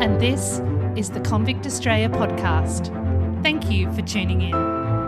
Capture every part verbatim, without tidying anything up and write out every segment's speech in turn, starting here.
and this is the Convict Australia podcast. Thank you for tuning in.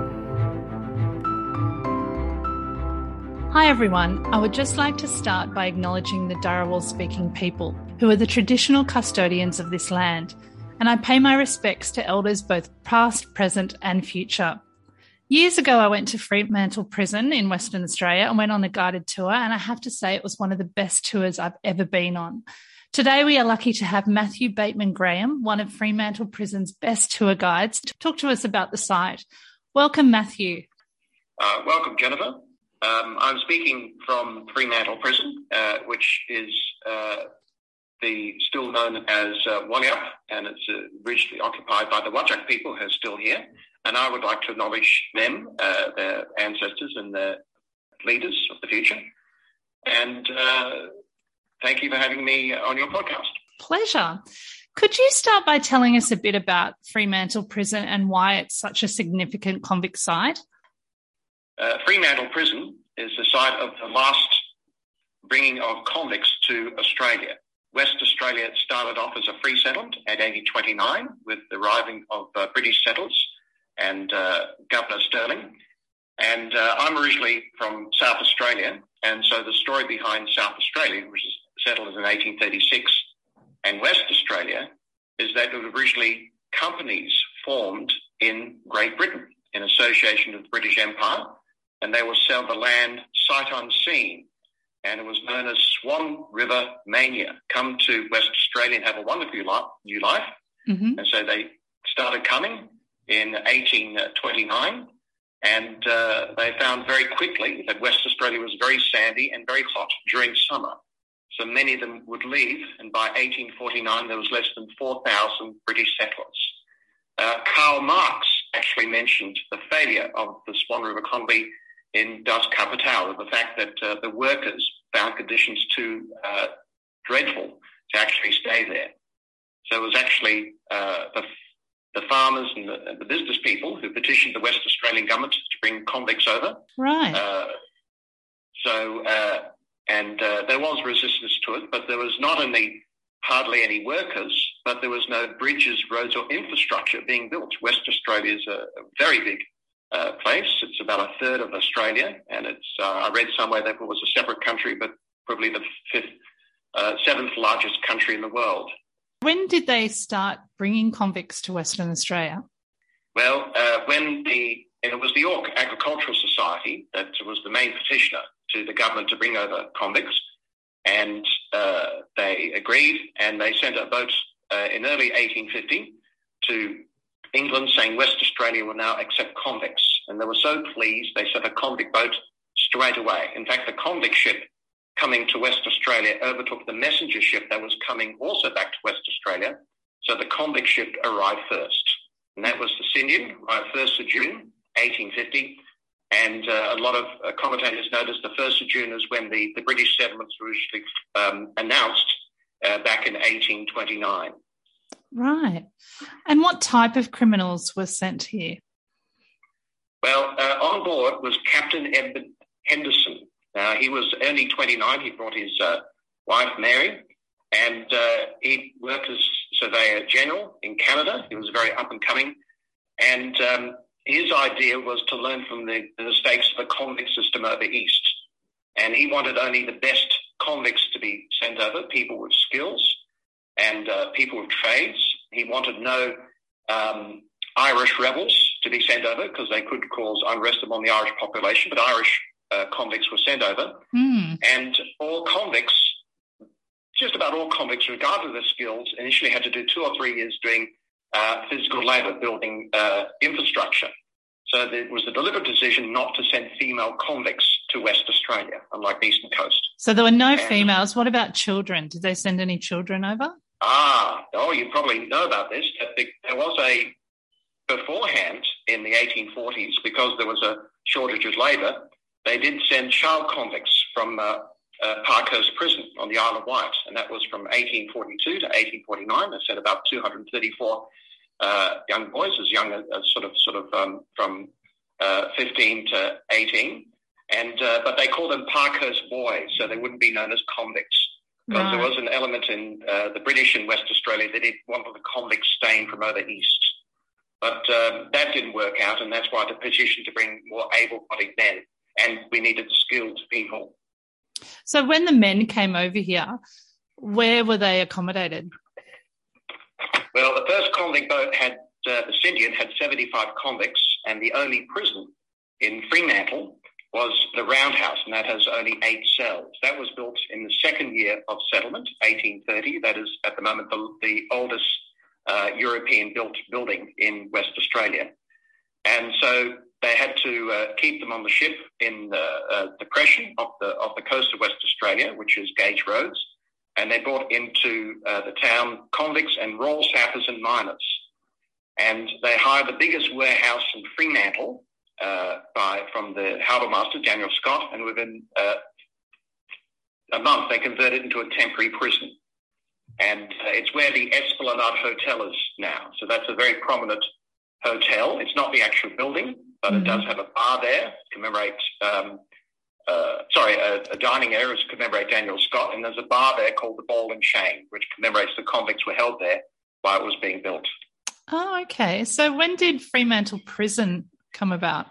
Hi everyone, I would just like to start by acknowledging the Dharawal-speaking people, who are the traditional custodians of this land, and I pay my respects to elders both past, present and future. Years ago, I went to Fremantle Prison in Western Australia and went on a guided tour, and I have to say it was one of the best tours I've ever been on. Today, we are lucky to have Matthew Bateman-Graham, one of Fremantle Prison's best tour guides, to talk to us about the site. Welcome, Matthew. Uh, welcome, Jennifer. Um, I'm speaking from Fremantle Prison, uh, which is uh, the still known as uh, Wanyup, and it's uh, originally occupied by the Whadjuk people who are still here. And I would like to acknowledge them, uh, their ancestors and their leaders of the future. And uh, thank you for having me on your podcast. Pleasure. Could you start by telling us a bit about Fremantle Prison and why it's such a significant convict site? Uh, Fremantle Prison is the site of the last bringing of convicts to Australia. West Australia started off as a free settlement at eighteen twenty-nine with the arriving of uh, British settlers and uh, Governor Stirling. And uh, I'm originally from South Australia, and so the story behind South Australia, which is settled in eighteen thirty-six, and West Australia, is that it was originally companies formed in Great Britain in association with the British Empire, and they will sell the land sight unseen, and it was known as Swan River Mania. Come to West Australia and have a wonderful new life. Mm-hmm. And so they started coming in eighteen twenty-nine, and uh, they found very quickly that West Australia was very sandy and very hot during summer. So many of them would leave, and by eighteen forty-nine there was less than four thousand British settlers. Uh, Karl Marx actually mentioned the failure of the Swan River colony in Das Kapital, the fact that uh, the workers found conditions too uh, dreadful to actually stay there. So it was actually uh, the the farmers and the, the business people who petitioned the West Australian government to bring convicts over. Right. Uh, so, uh, and uh, there was resistance to it, but there was not only hardly any workers, but there was no bridges, roads or infrastructure being built. West Australia is a, a very big uh, place. It's about a third of Australia, and it's, uh, I read somewhere that it was a separate country, but probably the fifth, uh, seventh largest country in the world. When did they start bringing convicts to Western Australia? Well, uh, when the, and it was the York Agricultural Society that was the main petitioner to the government to bring over convicts, and uh, they agreed, and they sent a boat uh, in early eighteen fifty to England saying West Australia will now accept convicts. And they were so pleased, they sent a convict boat straight away. In fact, the convict ship coming to West Australia overtook the messenger ship that was coming also back to West Australia. So the convict ship arrived first. And that was the Sindhian, arrived first of June, eighteen fifty. And uh, a lot of uh, commentators noticed the first of June is when the, the British settlements were originally um, announced uh, back in eighteen twenty-nine. Right. And what type of criminals were sent here? Well, uh, on board was Captain Edmund Henderson. Uh, he was only twenty-nine. He brought his uh, wife, Mary, and uh, he worked as Surveyor General in Canada. He was very up-and-coming, and um, his idea was to learn from the, the mistakes of the convict system over east. And he wanted only the best convicts to be sent over, people with skills and uh, people with trades. He wanted no um, Irish rebels to be sent over because they could cause unrest among the Irish population, but Irish Uh, convicts were sent over, mm. and all convicts, just about all convicts, regardless of their skills, initially had to do two or three years doing uh, physical labour, building uh, infrastructure. So it was a deliberate decision not to send female convicts to West Australia, unlike the Eastern Coast. So there were no and, females. What about children? Did they send any children over? Ah, oh, you probably know about this. That the, there was a, beforehand in the eighteen forties, because there was a shortage of labour, they did send child convicts from uh, uh, Parkhurst Prison on the Isle of Wight, and that was from eighteen forty-two to eighteen forty-nine. They sent about two hundred thirty-four uh, young boys, as young as, as sort of sort of um, from uh, fifteen to eighteen, and uh, but they called them Parkhurst boys, so they wouldn't be known as convicts. Because Right. there was an element in uh, the British in West Australia that it wanted the convicts staying from over east. But um, that didn't work out, and that's why the petition to bring more able-bodied men, and we needed skilled people. So when the men came over here, where were they accommodated? Well, the first convict boat had, uh, the Scindian had seventy-five convicts, and the only prison in Fremantle was the Roundhouse, and that has only eight cells. That was built in the second year of settlement, eighteen thirty. That is, at the moment, the, the oldest uh, European-built building in West Australia. And so they had to uh, keep them on the ship in the uh, depression of the of the coast of West Australia, which is Gage Roads, and they brought into uh, the town convicts and royal sappers and miners. And they hired the biggest warehouse in Fremantle uh, by from the harbour master, Daniel Scott, and within uh, a month they converted it into a temporary prison. And uh, it's where the Esplanade Hotel is now. So that's a very prominent hotel. It's not the actual building, but mm-hmm. it does have a bar there to commemorate, um, uh, sorry, a, a dining area to commemorate Daniel Scott, and there's a bar there called the Ball and Chain, which commemorates the convicts were held there while it was being built. Oh, okay. So when did Fremantle Prison come about?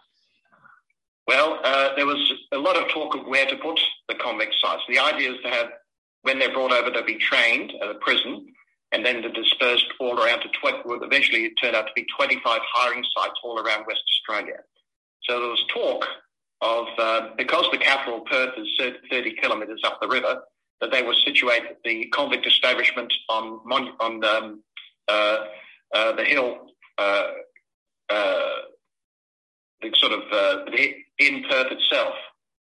Well, uh, there was a lot of talk of where to put the convict sites. The idea is to have, when they're brought over, they'll be trained at a prison, and then they're dispersed all around to twenty, well, eventually it turned out to be twenty-five hiring sites all around West Australia. So there was talk of, uh, because the capital, Perth, is thirty kilometres up the river, that they would situate the convict establishment on on um, uh, uh, the hill, uh, uh, the sort of uh, in Perth itself.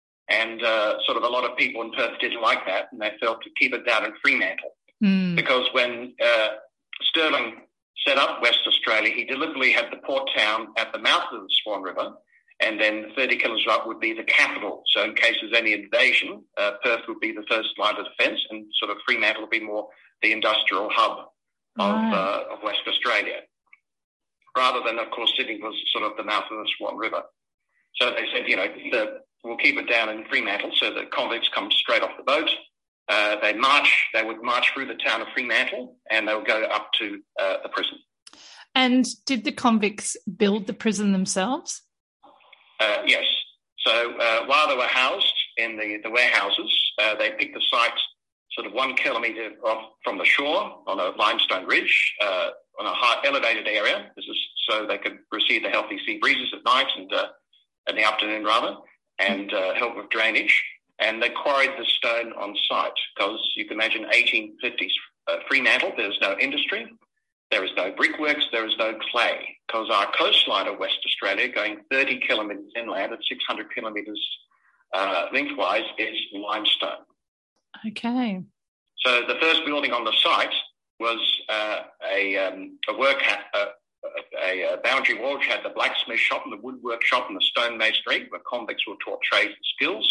And uh, sort of a lot of people in Perth didn't like that, and they felt to keep it down in Fremantle. Mm. Because when uh, Stirling set up West Australia, he deliberately had the port town at the mouth of the Swan River, and then thirty kilometres up would be the capital. So in case there's any invasion, uh, Perth would be the first line of defence, and sort of Fremantle would be more the industrial hub of, right. uh, of West Australia. Rather than, of course, Sydney was sort of the mouth of the Swan River. So they said, you know, the, we'll keep it down in Fremantle so the convicts come straight off the boat. Uh, they march, they would march through the town of Fremantle, and they would go up to uh, the prison. And did the convicts build the prison themselves? Uh, yes. So uh, while they were housed in the, the warehouses, uh, they picked the site sort of one kilometre off from the shore on a limestone ridge, uh, on a high elevated area. This is so they could receive the healthy sea breezes at night and uh, in the afternoon rather, and uh, help with drainage. And they quarried the stone on site because you can imagine eighteen fifties uh, Fremantle, there's no industry, there is no brickworks, there is no clay, because our coastline of West Australia, going thirty kilometres inland at six hundred kilometres uh, lengthwise, is limestone. Okay. So the first building on the site was uh, a, um, a work ha- uh, A, a boundary wall which had the blacksmith shop and the woodwork shop and the stone masonry, where convicts were taught trades and skills.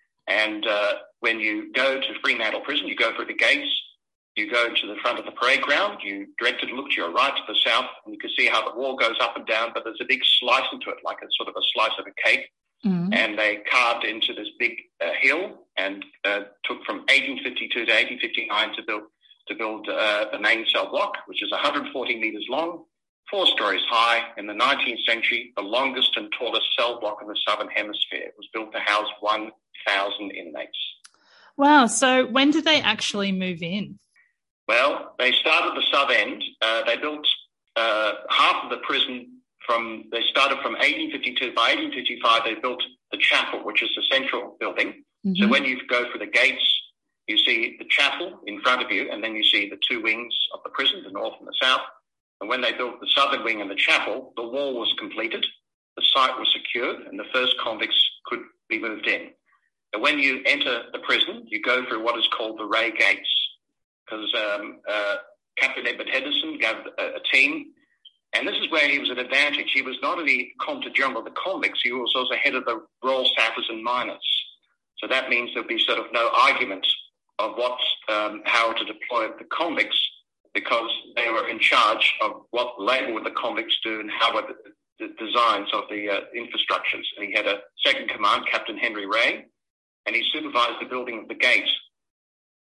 And uh, when you go to Fremantle Prison, you go through the gates, you go to the front of the parade ground, you directed to look to your right, to the south, and you can see how the wall goes up and down, but there's a big slice into it, like a sort of a slice of a cake. Mm-hmm. And they carved into this big uh, hill and uh, took from eighteen fifty-two to eighteen fifty-nine to build to build uh, the main cell block, which is one hundred forty metres long, four stories high. In the nineteenth century, the longest and tallest cell block in the Southern Hemisphere. It was built to house one thousand inmates. Wow. So when did they actually move in? Well, they started the south end. Uh, they built uh, half of the prison from, they started from eighteen fifty-two. By eighteen fifty-five, they built the chapel, which is the central building. Mm-hmm. So when you go through the gates, you see the chapel in front of you, and then you see the two wings of the prison, the north and the south. And when they built the southern wing and the chapel, the wall was completed, the site was secured, and the first convicts could be moved in. And when you enter the prison, you go through what is called the Ray Gates, because um, uh, Captain Edward Henderson gathered a, a team, and this is where he was at advantage. He was not only Compter General of the convicts, he was also head of the Royal Sappers and Miners. So that means there'll be sort of no argument of what, um, how to deploy the convicts, because they were in charge of what labour would the convicts do and how were the, the designs of the uh, infrastructures. And he had a second command, Captain Henry Ray, and he supervised the building of the gate.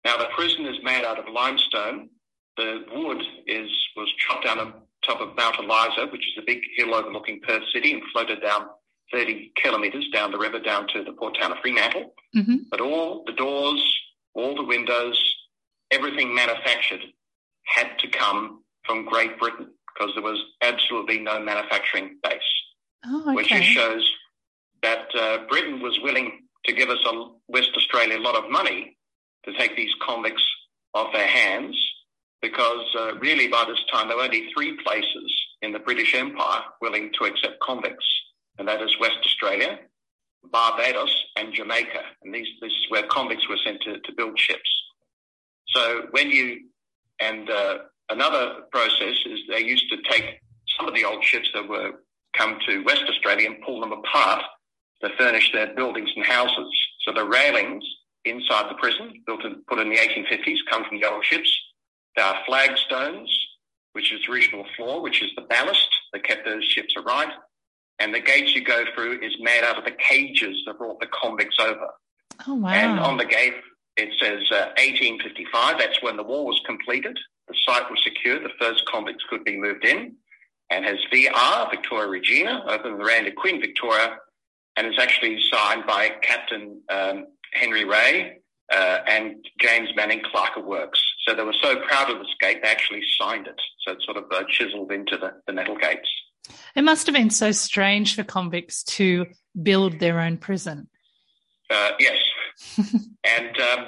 Now, the prison is made out of limestone. The wood is was chopped down on top of Mount Eliza, which is a big hill overlooking Perth City, and floated down thirty kilometres down the river down to the port town of Fremantle. Mm-hmm. But all the doors, all the windows, everything manufactured had to come from Great Britain because there was absolutely no manufacturing base, oh, okay. which just shows that uh, Britain was willing to give us, a, West Australia, a lot of money to take these convicts off their hands, because uh, really by this time there were only three places in the British Empire willing to accept convicts, and that is West Australia, Barbados and Jamaica. And these, this is where convicts were sent to, to build ships. So when you, and uh, another process is they used to take some of the old ships that were come to West Australia and pull them apart to furnish their buildings and houses. So the railings inside the prison, built and put in the eighteen fifties, come from the old ships. There are flagstones, which is the original floor, which is the ballast that kept those ships aright. And the gates you go through is made out of the cages that brought the convicts over. Oh, wow. And on the gate, it says uh, eighteen fifty-five. That's when the war was completed. The site was secure. The first convicts could be moved in. And has V R, Victoria Regina, opened the Miranda Queen Victoria, and is actually signed by Captain um, Henry Ray uh, and James Manning Clerk of Works. So they were so proud of this gate, they actually signed it. So it's sort of uh, chiseled into the, the metal gates. It must have been so strange for convicts to build their own prison. Uh, yes. and um,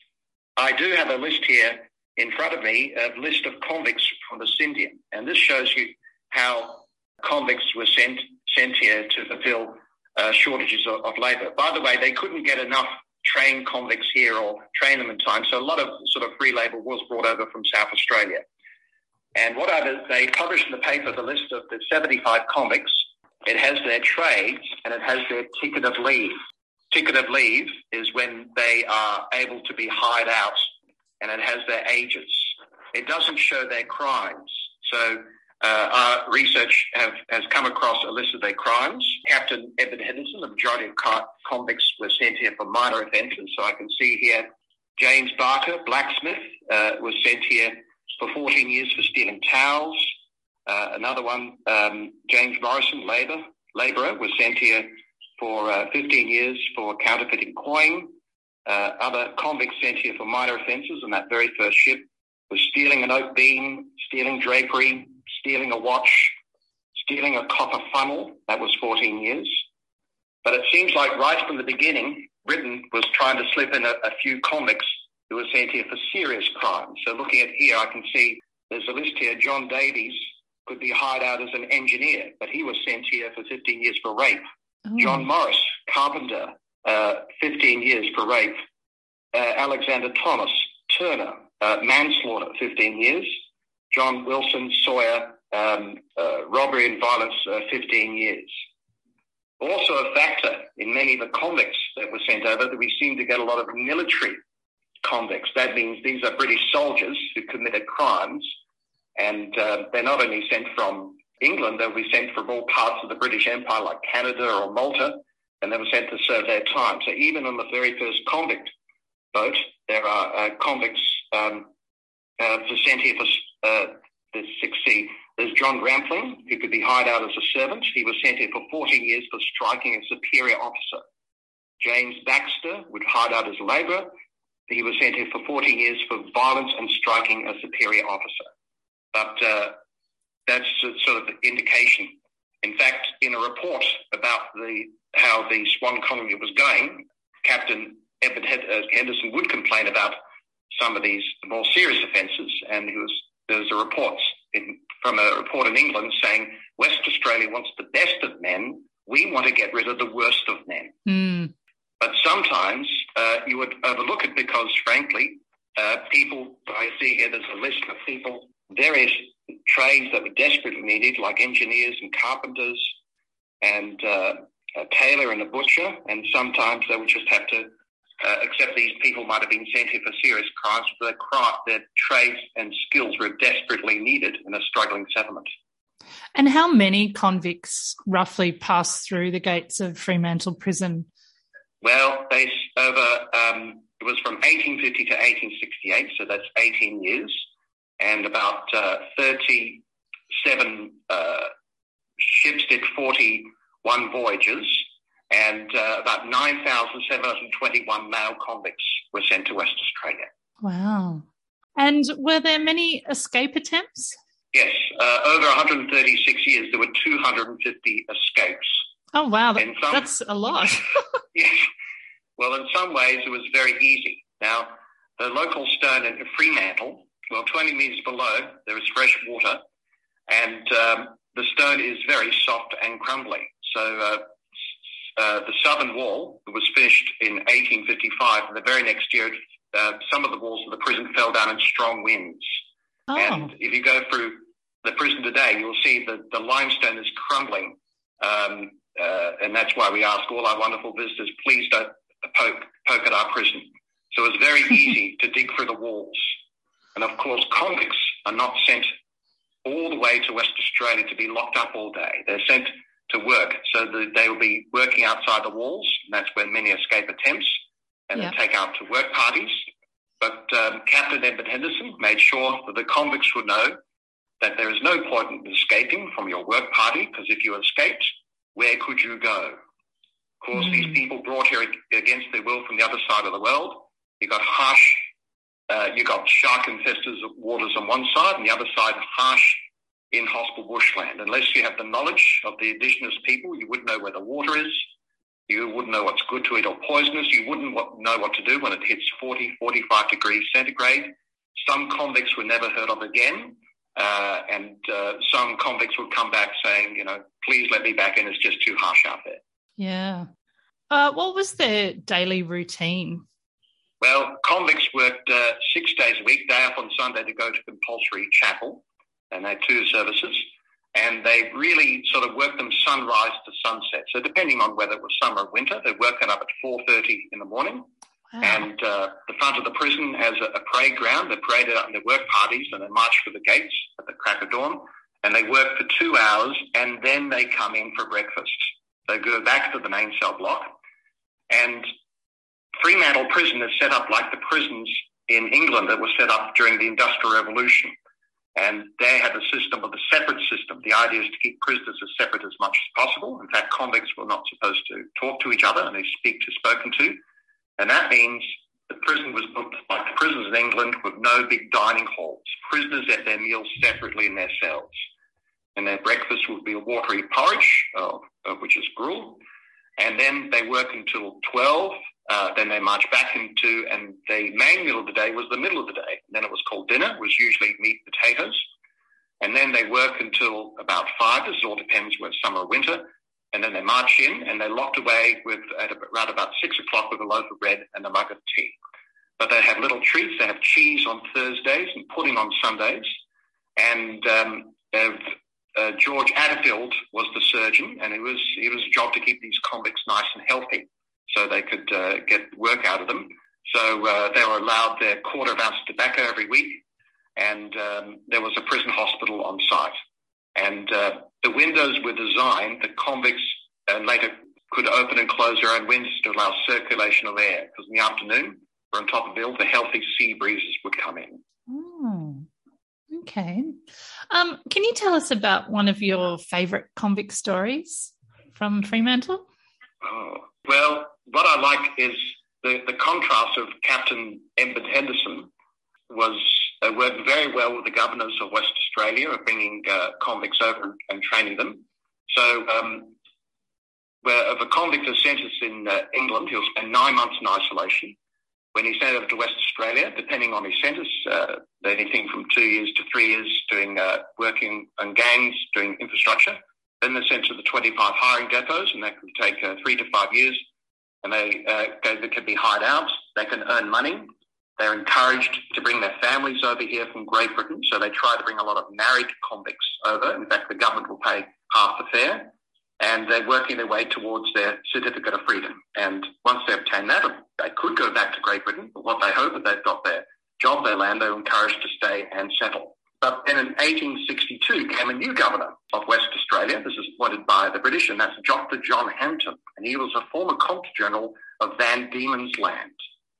I do have a list here in front of me, a list of convicts from the Scindian. And this shows you how convicts were sent, sent here to fulfill uh, shortages of, of labour. By the way, they couldn't get enough trained convicts here or train them in time. So a lot of sort of free labour was brought over from South Australia. And what I did, they published in the paper the list of the seventy-five convicts. It has their trades and it has their ticket of leave. Ticket of leave is when they are able to be hired out, and it has their ages. It doesn't show their crimes. So uh, our research have, has come across a list of their crimes. Captain Edward Henderson, the majority of convicts were sent here for minor offences. So I can see here James Barker, blacksmith, uh, was sent here for fourteen years for stealing towels. Uh, another one, um, James Morrison, labour, labourer, was sent here for uh, fifteen years for counterfeiting coin. Uh, other convicts sent here for minor offences on that very first ship was stealing an oak beam, stealing drapery, stealing a watch, stealing a copper funnel. That was fourteen years. But it seems like right from the beginning, Britain was trying to slip in a, a few convicts who were sent here for serious crimes. So looking at here, I can see there's a list here. John Davies could be hired out as an engineer, but he was sent here for fifteen years for rape. Oh. John Morris, carpenter, uh, fifteen years for rape. Uh, Alexander Thomas, Turner, uh, manslaughter, fifteen years. John Wilson Sawyer, um, uh, robbery and violence, uh, fifteen years. Also a factor in many of the convicts that were sent over that we seem to get a lot of military convicts. That means these are British soldiers who committed crimes, and uh, they're not only sent from England, they'll be sent from all parts of the British Empire like Canada or Malta, and they were sent to serve their time. So even on the very first convict boat, there are uh, convicts um, uh, for sent here for uh, the six C. There's John Rampling, who could be hired out as a servant. He was sent here for fourteen years for striking a superior officer. James Baxter would hired out as a labourer. He was sent here for fourteen years for violence and striking a superior officer. But uh, that's sort of the indication. In fact, in a report about the how the Swan colony was going, Captain Edward Henderson would complain about some of these more serious offences, and he was, there was a report in, from a report in England saying West Australia wants the best of men. We want to get rid of the worst of men. Mm. But sometimes uh, you would overlook it because, frankly, uh, people, I see here there's a list of people, various trades that were desperately needed, like engineers and carpenters and uh, a tailor and a butcher, and sometimes they would just have to uh, accept these people might have been sent here for serious crimes, but their craft, their trades and skills were desperately needed in a struggling settlement. And how many convicts roughly passed through the gates of Fremantle Prison? Well, they over um, It was from eighteen fifty to eighteen sixty-eight, so that's eighteen years, and about uh, thirty-seven uh, ships did forty-one voyages, and uh, about nine thousand seven hundred twenty-one male convicts were sent to West Australia. Wow. And were there many escape attempts? Yes, uh, over one hundred thirty-six years, there were two hundred fifty escapes. Oh, wow, that, some, that's a lot. Yes. Well, in some ways, it was very easy. Now, the local stone in Fremantle, well, twenty metres below, there is fresh water, and um, the stone is very soft and crumbly. So uh, uh, the southern wall was finished in eighteen fifty-five, and the very next year, uh, some of the walls of the prison fell down in strong winds. Oh. And if you go through the prison today, you'll see that the limestone is crumbling, um, uh, and that's why we ask all our wonderful visitors, please don't poke, poke at our prison. So it's very easy to dig through the walls. And, of course, convicts are not sent all the way to West Australia to be locked up all day. They're sent to work, so that they will be working outside the walls, and that's where many escape attempts, and yep. they take out to work parties. But um, Captain Edmund Henderson made sure that the convicts would know that there is no point in escaping from your work party, because if you escaped, where could you go? Of course, mm. these people brought here against their will from the other side of the world. You got harsh, uh, you got shark-infested waters on one side, and the other side harsh, inhospitable bushland. Unless you have the knowledge of the indigenous people, you wouldn't know where the water is. You wouldn't know what's good to eat or poisonous. You wouldn't know what to do when it hits forty, forty-five degrees centigrade. Some convicts were never heard of again, uh, and uh, some convicts would come back saying, you know, please let me back in, it's just too harsh out there. Yeah. Uh, what was their daily routine? Well, convicts worked uh, six days a week, day off on Sunday to go to compulsory chapel, and they had two services. And they really sort of worked them sunrise to sunset. So depending on whether it was summer or winter, they'd work it up at four thirty in the morning. Wow. And uh, the front of the prison has a, a parade ground. They paraded out in their work parties, and they march through the gates at the crack of dawn. And they work for two hours, and then they come in for breakfast. They go back to the main cell block. And Fremantle Prison is set up like the prisons in England that were set up during the Industrial Revolution. And they had a system of the separate system. The idea is to keep prisoners as separate as much as possible. In fact, convicts were not supposed to talk to each other, and they speak to spoken to. And that means the prison was built like the prisons in England with no big dining halls. Prisoners ate their meals separately in their cells. And their breakfast would be a watery porridge, uh, uh, which is gruel. And then they work until twelve. Uh, then they march back into, and the main meal of the day was the middle of the day. And then it was called dinner. It was usually meat and potatoes. And then they work until about five. This all depends whether summer or winter. And then they march in, and they're locked away with at around about six o'clock with a loaf of bread and a mug of tea. But they have little treats. They have cheese on Thursdays and pudding on Sundays. And um, uh, George Atterfield was the surgeon, and it was it was a job to keep these convicts nice and healthy, so they could uh, get work out of them. So uh, they were allowed their quarter of ounce of tobacco every week, and um, there was a prison hospital on site. And uh, the windows were designed that convicts uh, later could open and close their own windows to allow circulation of air, because in the afternoon, or on top of the hill, the healthy sea breezes would come in. Oh, okay. Um, can you tell us about one of your favourite convict stories from Fremantle? Oh, well, what I like is the, the contrast of Captain Edmund Henderson was uh, worked very well with the governors of West Australia of bringing uh, convicts over and, and training them. So um, where if a convict is sentenced in uh, England, he'll spend nine months in isolation. When he's sent over to West Australia, depending on his sentence, uh, anything from two years to three years doing uh, working on gangs, doing infrastructure. Then they're sent to the twenty-five hiring depots, and that can take uh, three to five years. And they, uh, they, they can be hired out. They can earn money. They're encouraged to bring their families over here from Great Britain, so they try to bring a lot of married convicts over. In fact, the government will pay half the fare, and they're working their way towards their certificate of freedom. And once they obtain that, they could go back to Great Britain, but what they hope is they've got their job, their land, they're encouraged to stay and settle. But then in eighteen sixty-two came a new governor of West Australia. This is appointed by the British, and that's Doctor John Hampton, and he was a former Comptroller General of Van Diemen's Land.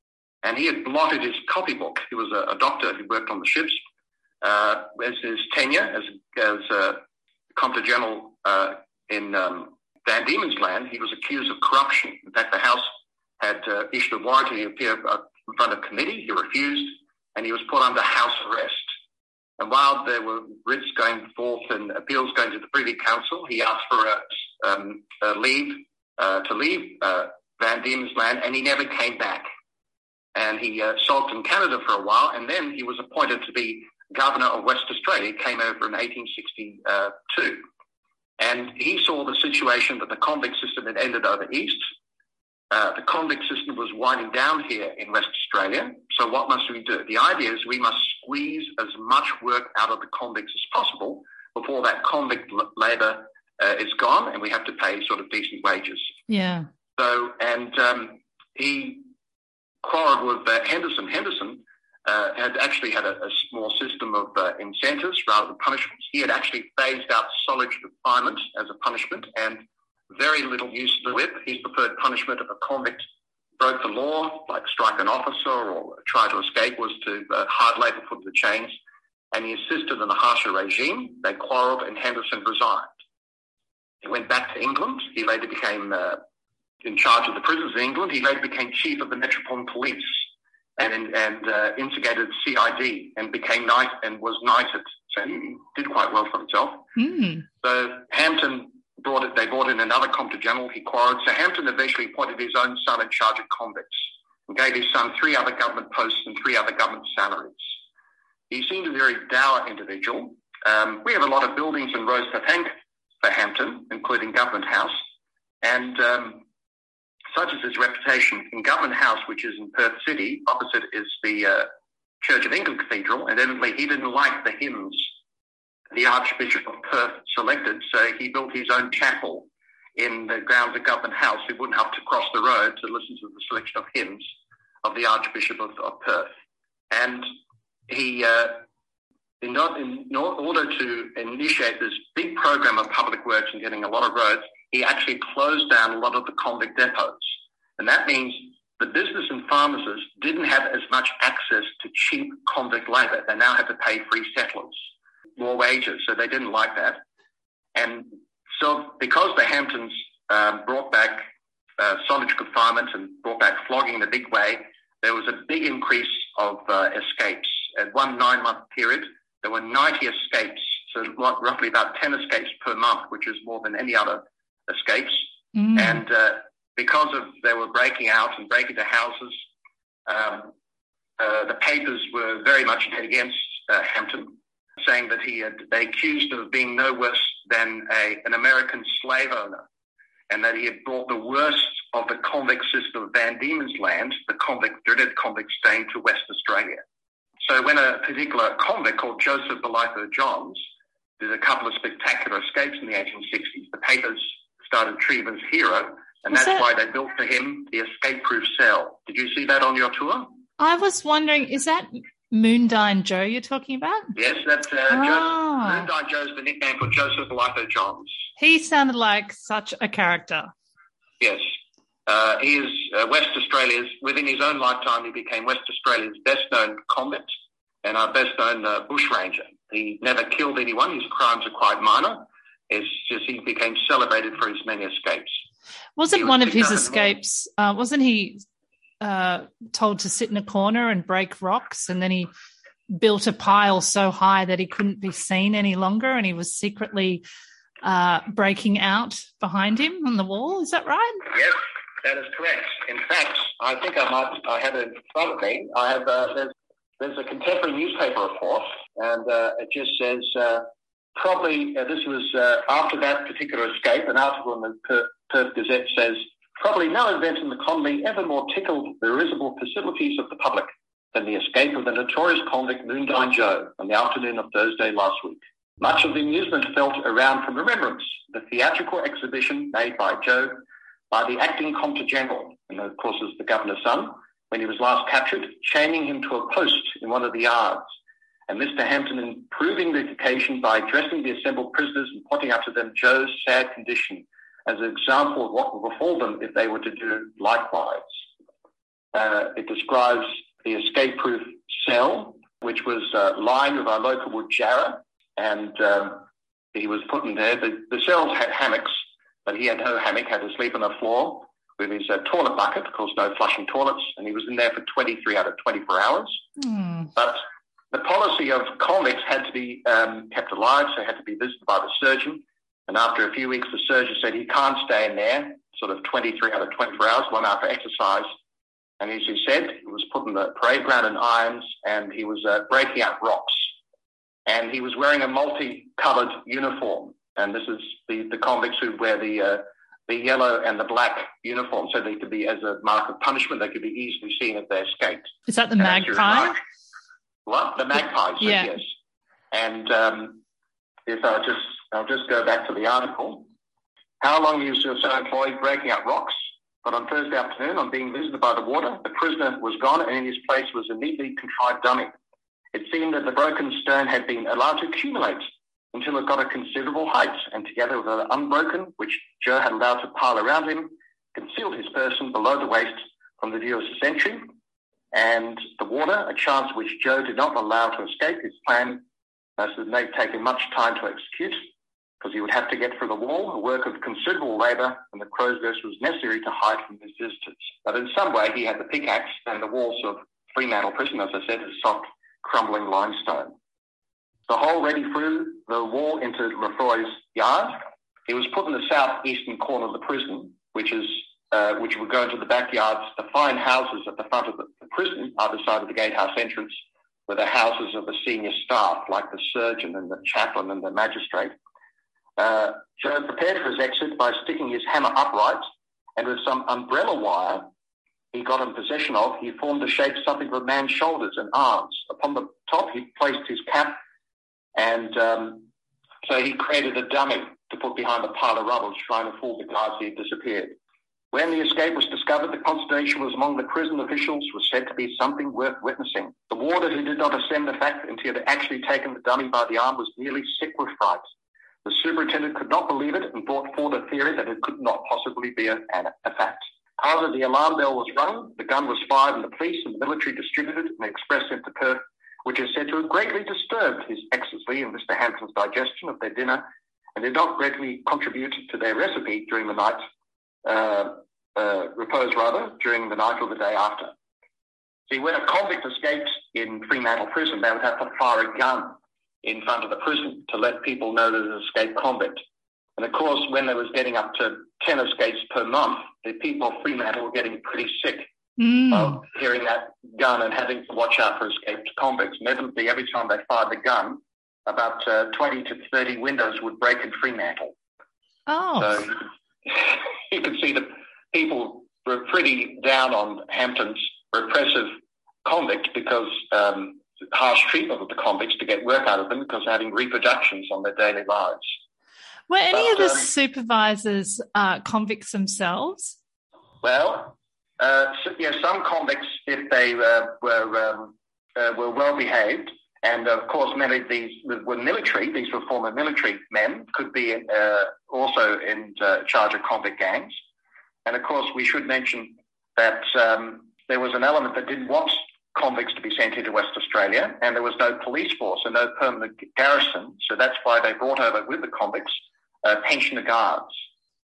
and he had blotted his copybook. He was a, a doctor who worked on the ships. Uh, as his tenure as, as uh, Comptroller General uh, in um, Van Diemen's Land, he was accused of corruption. In fact, the House had uh, issued a warrant to appear in front of committee. He refused, and he was put under house arrest. And while there were writs going forth and appeals going to the Privy Council, he asked for a, um, a leave uh, to leave uh, Van Diemen's Land, and he never came back. And he uh, sulked in Canada for a while, and then he was appointed to be Governor of West Australia. He came over in eighteen sixty-two. And he saw the situation that the convict system had ended over east. Uh, the convict system was winding down here in West Australia. So what must we do? The idea is we must squeeze as much work out of the convicts as possible before that convict l- labour uh, is gone, and we have to pay sort of decent wages. Yeah. So, and um, he quarrelled with uh, Henderson. Henderson uh, had actually had a, a small system of uh, incentives rather than punishments. He had actually phased out solitary confinement as a punishment and very little use of the whip. His preferred punishment if a convict broke the law, like strike an officer or try to escape, was to uh, hard labour put to the chains. And he insisted on a harsher regime. They quarrelled and Henderson resigned. He went back to England. He later became uh, in charge of the prisons in England. He later became chief of the Metropolitan Police and and uh, instigated C I D and became knight and was knighted. So he did quite well for himself. Mm. So Hampton brought it. They brought in another Comptroller General. He quarrelled. So Hampton eventually appointed his own son in charge of convicts and gave his son three other government posts and three other government salaries. He seemed a very dour individual. Um, we have a lot of buildings and roads to thank for Hampton, including Government House, and um, such is his reputation. In Government House, which is in Perth City, opposite is the uh, Church of England Cathedral, and evidently he didn't like the hymns the Archbishop of Perth selected, so he built his own chapel in the grounds of Government House. He wouldn't have to cross the road to listen to the selection of hymns of the Archbishop of, of Perth. And he, uh, in, not, in order to initiate this big program of public works and getting a lot of roads, he actually closed down a lot of the convict depots. And that means the business and pharmacists didn't have as much access to cheap convict labour. They now had to pay free settlers more wages, so they didn't like that. And so because the Hamptons uh, brought back uh, solitary confinement and brought back flogging in a big way, there was a big increase of uh, escapes. At one nine-month period, there were ninety escapes, so roughly about ten escapes per month, which is more than any other escapes. Mm. And uh, because of they were breaking out and breaking into houses, um, uh, the papers were very much against uh, Hampton, saying that he had, they accused him of being no worse than a, an American slave owner, and that he had brought the worst of the convict system of Van Diemen's Land, the convict, dreaded convict stain, to West Australia. So when a particular convict called Joseph Bolitho Johns did a couple of spectacular escapes in the eighteen sixties, the papers started treating him as a hero, and was that's that... why they built for him the escape-proof cell. Did you see that on your tour? I was wondering, is that Moondyne Joe you're talking about? Yes, that's uh, oh. Joseph. Moondyne Joe is the nickname for Joseph Bolitho Johns. He sounded like such a character. Yes. Uh, he is uh, West Australia's, within his own lifetime, he became West Australia's best-known convict and our best-known uh, bushranger. He never killed anyone. His crimes are quite minor. It's just he became celebrated for his many escapes. Wasn't was one of his escapes, uh, wasn't he uh, told to sit in a corner and break rocks, and then he built a pile so high that he couldn't be seen any longer, and he was secretly uh, breaking out behind him on the wall? Is that right? Yes, that is correct. In fact, I think I might, I have it in front of me. I have, uh, there's, there's a contemporary newspaper report, and uh, it just says, uh, probably, uh, this was uh, after that particular escape, an article in the Perth, Perth Gazette says, probably no event in the colony ever more tickled the risible facilities of the public than the escape of the notorious convict Moondyne Joe on the afternoon of Thursday last week. Much of the amusement felt around from remembrance, the theatrical exhibition made by Joe by the acting Comptroller General, and of course is the Governor's son, when he was last captured, chaining him to a post in one of the yards, and Mister Hampton improving the occasion by addressing the assembled prisoners and pointing out to them Joe's sad condition as an example of what would befall them if they were to do likewise. Uh, it describes the escape-proof cell, which was uh, lined with our local wood jarrah, and um, he was put in there. The, the cells had hammocks, but he had no hammock, had to sleep on the floor with his uh, toilet bucket, of course no flushing toilets, and he was in there for twenty-three out of twenty-four hours. Mm. But the policy of convicts had to be um, kept alive, so had to be visited by the surgeon, and after a few weeks the surgeon said he can't stay in there, sort of twenty-three out of twenty-four hours, one hour for exercise, and as he said, he was put in the parade ground in irons, and he was uh, breaking out rocks, and he was wearing a multi-coloured uniform, and this is the, the convicts who wear the uh, the yellow and the black uniform, so they could be, as a mark of punishment, they could be easily seen if they escaped. Is that the magpie? What? The magpies, yeah. Yes. And um, if I just, I'll just go back to the article. How long was you so employed breaking out rocks? But on Thursday afternoon, on being visited by the warder, the prisoner was gone, and in his place was a neatly contrived dummy. It seemed that the broken stone had been allowed to accumulate until it got a considerable height, and together with the unbroken, which Joe had allowed to pile around him, concealed his person below the waist from the view of the sentry. And the warder, a chance which Joe did not allow to escape his plan, must have taken much time to execute, because he would have to get through the wall, a work of considerable labour, and the crow's nest was necessary to hide from his visitors. But in some way, he had the pickaxe, and the walls of Fremantle Prison, as I said, is soft, crumbling limestone. The hole ready through the wall into Lefroy's yard. He was put in the southeastern corner of the prison, which is uh, which would go into the backyards. The fine houses at the front of the, the prison, either side of the gatehouse entrance, were the houses of the senior staff, like the surgeon and the chaplain and the magistrate. Uh, Joe prepared for his exit by sticking his hammer upright, and with some umbrella wire he got in possession of, he formed a shape something of a man's shoulders and arms. Upon the top he placed his cap, and um, so he created a dummy to put behind a pile of rubble, trying to fool the guards he had disappeared. When the escape was discovered, the consternation was among the prison officials was said to be something worth witnessing. The warder, who did not ascend the fact until he had actually taken the dummy by the arm, was nearly sick with fright. The superintendent could not believe it and brought forward a theory that it could not possibly be a, a fact. After the alarm bell was rung, the gun was fired, and the police and the military distributed an express into Perth, which is said to have greatly disturbed His Excellency and Mister Hampton's digestion of their dinner, and did not greatly contribute to their recipe during the night, uh, uh, repose rather, during the night or the day after. See, when a convict escaped in Fremantle Prison, they would have to fire a gun in front of the prison to let people know that it was an escaped convict. And of course, when they was getting up to ten escapes per month, the people of Fremantle were getting pretty sick mm. of hearing that gun and having to watch out for escaped convicts. And evidently, every time they fired the gun, about uh, twenty to thirty windows would break in Fremantle. Oh. So you could, you could see that people were pretty down on Hampton's repressive convict because um, harsh treatment of the convicts to get work out of them because they're having reproductions on their daily lives. Were any but, of the um, supervisors uh, convicts themselves? Well, uh, so, yeah, some convicts, if they uh, were um, uh, were well behaved, and of course many of these were military. These were former military men, could be uh, also in uh, charge of convict gangs. And of course, we should mention that um, there was an element that didn't want convicts to be sent into West Australia, and there was no police force and no permanent garrison. So that's why they brought over with the convicts uh, pensioner guards.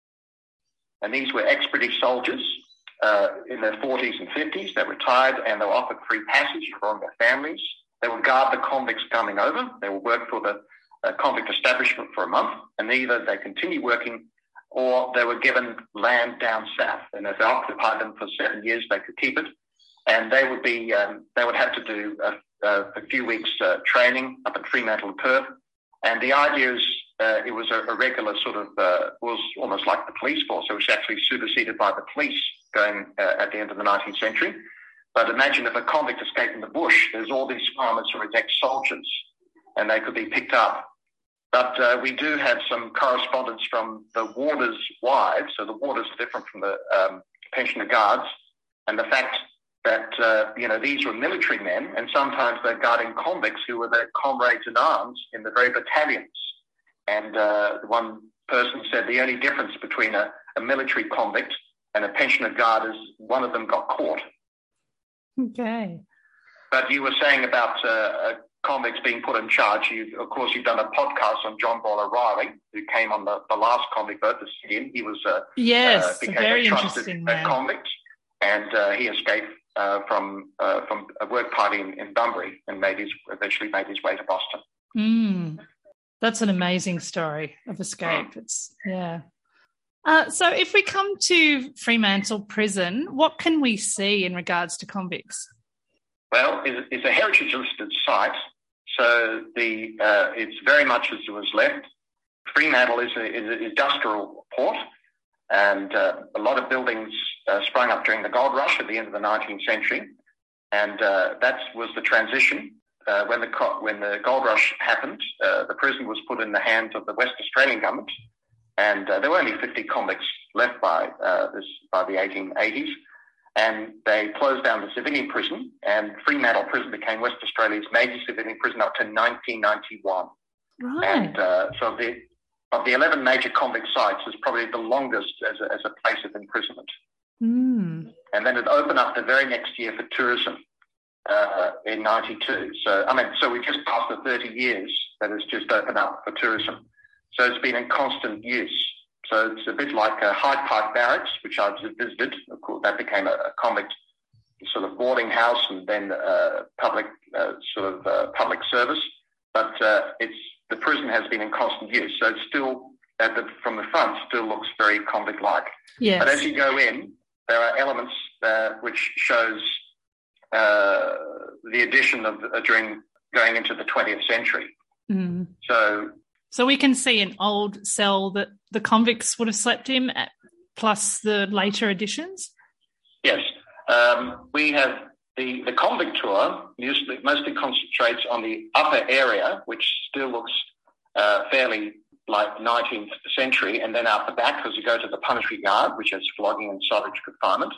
And these were ex-British soldiers uh, in their forties and fifties. They retired and they were offered free passage from their families. They would guard the convicts coming over. They would work for the uh, convict establishment for a month, and either they continue working or they were given land down south. And if they occupied them for seven years, they could keep it. And they would be, um, they would have to do a, a, a few weeks uh, training up at Fremantle and Perth. And the idea is uh, it was a, a regular sort of, uh, was almost like the police force. It was actually superseded by the police going uh, at the end of the nineteenth century. But imagine if a convict escaped in the bush, there's all these farmers who are ex-soldiers, and they could be picked up. But uh, we do have some correspondence from the warders' wives. So the warders are different from the um, pensioner guards. And the fact that, uh, you know, these were military men, and sometimes they're guarding convicts who were their comrades in arms in the very battalions. And uh, one person said the only difference between a, a military convict and a pensioner guard is one of them got caught. Okay. But you were saying about uh, convicts being put in charge. You, of course, you've done a podcast on John Boyle O'Reilly, who came on the, the last convict boat, the Sidian. He was uh, yes, uh, became a very a trusted interesting uh, man. convict, and uh, he escaped uh, from uh, from a work party in, in Bunbury and made his eventually made his way to Boston. Mm. That's an amazing story of escape. It's yeah. Uh, so if we come to Fremantle Prison, what can we see in regards to convicts? Well, it's, it's a heritage-listed site, so the uh, it's very much as it was left. Fremantle is, a, is an industrial port, and uh, a lot of buildings uh, sprung up during the gold rush at the end of the nineteenth century, and uh, that was the transition. Uh, when the when the gold rush happened, uh, the prison was put in the hands of the West Australian government, and uh, there were only fifty convicts left by uh, this by the eighteen eighties. And they closed down the civilian prison, and Fremantle Prison became West Australia's major civilian prison up to nineteen ninety-one. Right. And uh, so the, of the eleven major convict sites, is probably the longest as a, as a place of imprisonment. Mm. And then it opened up the very next year for tourism uh, in ninety-two. So, I mean, so we just passed the thirty years that it's just opened up for tourism. So it's been in constant use. So it's a bit like uh, Hyde Park Barracks, which I've visited. Of course, that became a, a convict sort of boarding house and then uh, public uh, sort of uh, public service. But uh, it's the prison has been in constant use, so it's still at the, from the front still looks very convict-like. Yes. But as you go in, there are elements uh, which shows uh, the addition of uh, during going into the twentieth century. Mm. So. So we can see an old cell that the convicts would have slept in, at, plus the later additions? Yes. Um, we have the, the convict tour usually mostly concentrates on the upper area, which still looks uh, fairly like nineteenth century, and then out the back as you go to the punishment yard, which has flogging and solitary confinement.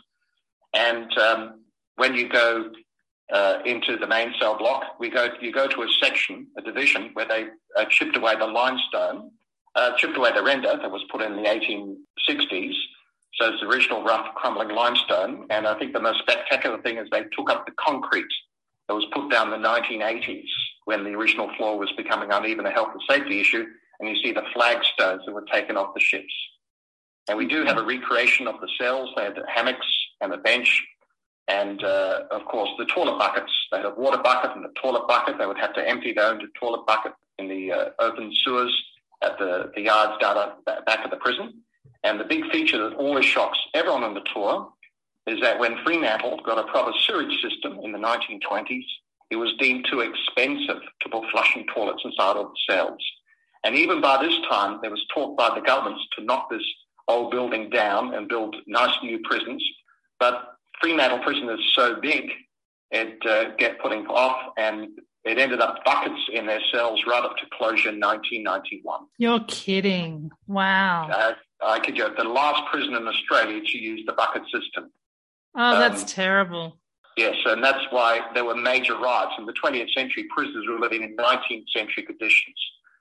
And um, when you go Uh, into the main cell block, we go. You go to a section, a division, where they uh, chipped away the limestone, uh, chipped away the render that was put in the eighteen sixties. So it's the original rough, crumbling limestone. And I think the most spectacular thing is they took up the concrete that was put down in the nineteen eighties when the original floor was becoming uneven, a health and safety issue. And you see the flagstones that were taken off the ships. And we do have a recreation of the cells. They had the hammocks and the bench. And, uh, of course, the toilet buckets. They had a water bucket and a toilet bucket. They would have to empty their own toilet bucket in the uh, open sewers at the, the yards down at, back of the prison. And the big feature that always shocks everyone on the tour is that when Fremantle got a proper sewage system in the nineteen twenties, it was deemed too expensive to put flushing toilets inside of the cells. And even by this time, there was talk by the governments to knock this old building down and build nice new prisons. But Fremantle Prison is so big, it uh, get putting off, and it ended up buckets in their cells right up to closure in nineteen ninety-one. You're kidding. Wow. Uh, I kid you, the last prison in Australia to use the bucket system. Oh, that's um, terrible. Yes, and that's why there were major riots. In the twentieth century, prisoners were living in nineteenth century conditions.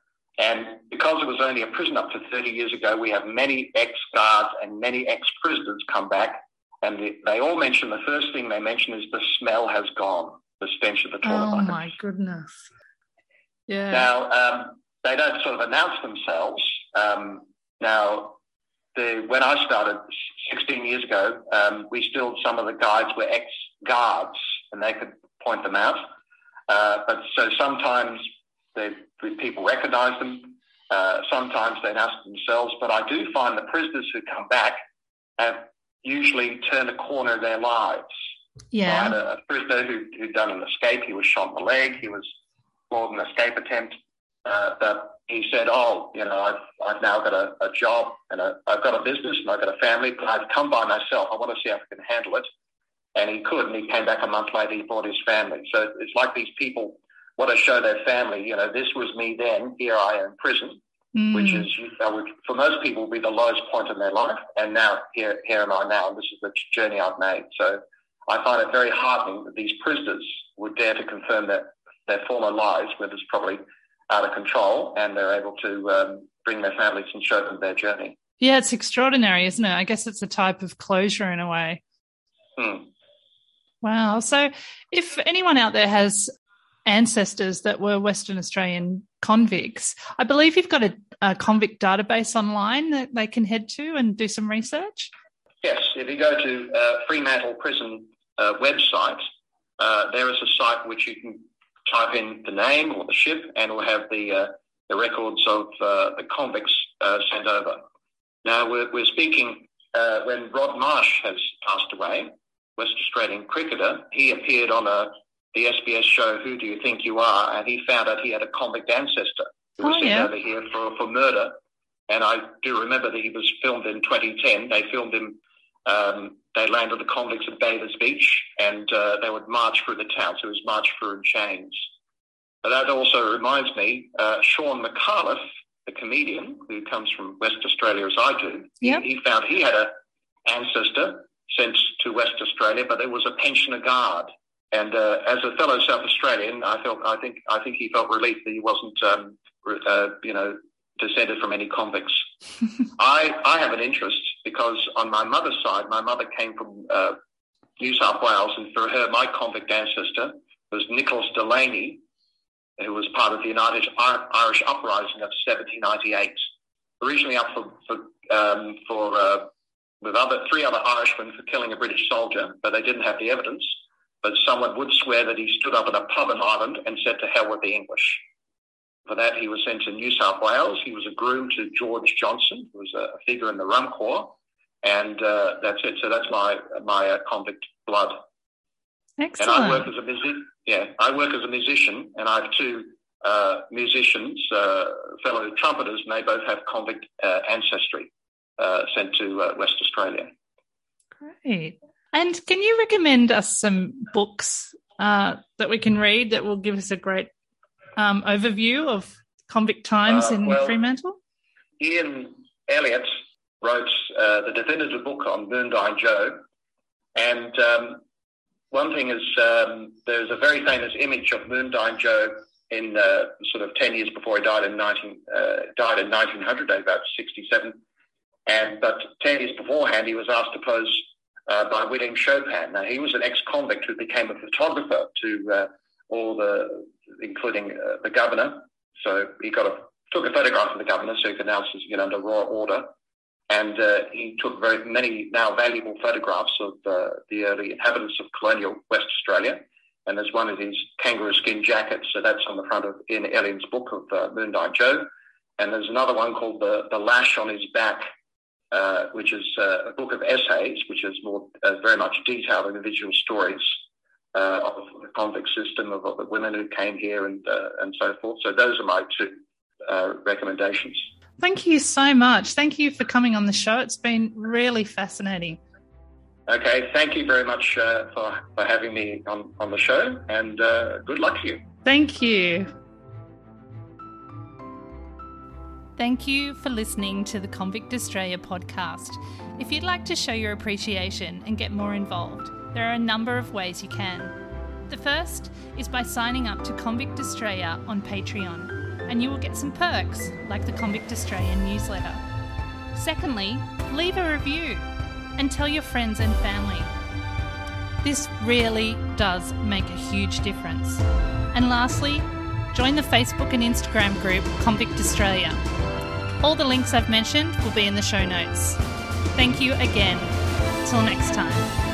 And because it was only a prison up to thirty years ago, we have many ex-guards and many ex-prisoners come back. And the, they all mention, the first thing they mention is the smell has gone, the stench of the toilet Oh, buckets. my goodness. Yeah. Now, um, they don't sort of announce themselves. Um, now, the, when I started sixteen years ago, um, we still, some of the guides were ex-guards, and they could point them out. Uh, but so sometimes they, people recognise them. Uh, sometimes they announce themselves. But I do find the prisoners who come back have usually turn a corner of their lives. Yeah. So I had a, a prisoner who, who'd done an escape. He was shot in the leg. He was floored in an escape attempt. Uh, but he said, oh, you know, I've, I've now got a, a job and a, I've got a business and I've got a family, but I've come by myself. I want to see how I can handle it. And he could, and he came back a month later, he brought his family. So it's like these people want to show their family, you know, this was me then, here I am in prison. Mm. Which is, uh, which for most people, will be the lowest point in their life. And now, here, here am I now, and this is the journey I've made. So I find it very heartening that these prisoners would dare to confirm that their former lives, where it's probably out of control, and they're able to um, bring their families and show them their journey. Yeah, it's extraordinary, isn't it? I guess it's a type of closure in a way. Hmm. Wow. So if anyone out there has ancestors that were Western Australian convicts, I believe you've got a, a convict database online that they can head to and do some research? Yes. If you go to uh, Fremantle Prison uh, website, uh, there is a site which you can type in the name or the ship and it will have the, uh, the records of uh, the convicts uh, sent over. Now, we're, we're speaking uh, when Rod Marsh has passed away, West Australian cricketer. He appeared on a the S B S show Who Do You Think You Are, and he found out he had a convict ancestor who was oh, sent yeah. over here for, for murder. And I do remember that he was filmed in twenty ten. They filmed him, um, they landed the convicts at Davis Beach, and uh, they would march through the town, so it was march through in chains. But that also reminds me, uh, Sean McAuliffe, the comedian who comes from West Australia as I do, yep. he, he found he had an ancestor sent to West Australia, but it was a pensioner guard. And uh, as a fellow South Australian, I felt, I think, I think he felt relieved that he wasn't, um, uh, you know, descended from any convicts. I, I have an interest because on my mother's side, my mother came from uh, New South Wales, and for her, my convict ancestor was Nicholas Delaney, who was part of the United Irish Uprising of seventeen ninety-eight, originally up for for, um, for uh, with other three other Irishmen for killing a British soldier, but they didn't have the evidence. But someone would swear that he stood up in a pub in Ireland and said, "To hell with the English." For that, he was sent to New South Wales. He was a groom to George Johnson, who was a figure in the Rum Corps, and uh, that's it. So that's my my uh, convict blood. Excellent. And I work as a musician. Yeah, I work as a musician, and I have two uh, musicians, uh, fellow trumpeters, and they both have convict uh, ancestry uh, sent to uh, West Australia. Great. And can you recommend us some books uh, that we can read that will give us a great um, overview of convict times uh, in well, Fremantle? Ian Elliott wrote uh, the definitive book on Moondyne Joe, and um, one thing is um, there's a very famous image of Moondyne Joe in uh, sort of ten years before he died in nineteen uh, died in nineteen hundred, about sixty-seven, and but ten years beforehand he was asked to pose Uh, by William Chopin. Now, he was an ex-convict who became a photographer to uh, all the, including uh, the governor. So he got a, took a photograph of the governor so he could announce he's get under royal order. And uh, he took very many now valuable photographs of uh, the early inhabitants of colonial West Australia. And there's one of his kangaroo skin jackets. So that's on the front of Ian Elliott's book of uh, Moondyne Joe. And there's another one called The, the Lash on His Back, Uh, which is uh, a book of essays, which is more uh, very much detailed individual stories uh, of the convict system, of, of the women who came here and uh, and so forth. So those are my two uh, recommendations. Thank you so much. Thank you for coming on the show. It's been really fascinating. Okay, thank you very much uh, for, for having me on, on the show, and uh, good luck to you. Thank you. Thank you for listening to the Convict Australia podcast. If you'd like to show your appreciation and get more involved, there are a number of ways you can. The first is by signing up to Convict Australia on Patreon, and you will get some perks like the Convict Australian newsletter. Secondly, leave a review and tell your friends and family. This really does make a huge difference. And lastly, join the Facebook and Instagram group Convict Australia. All the links I've mentioned will be in the show notes. Thank you again. Till next time.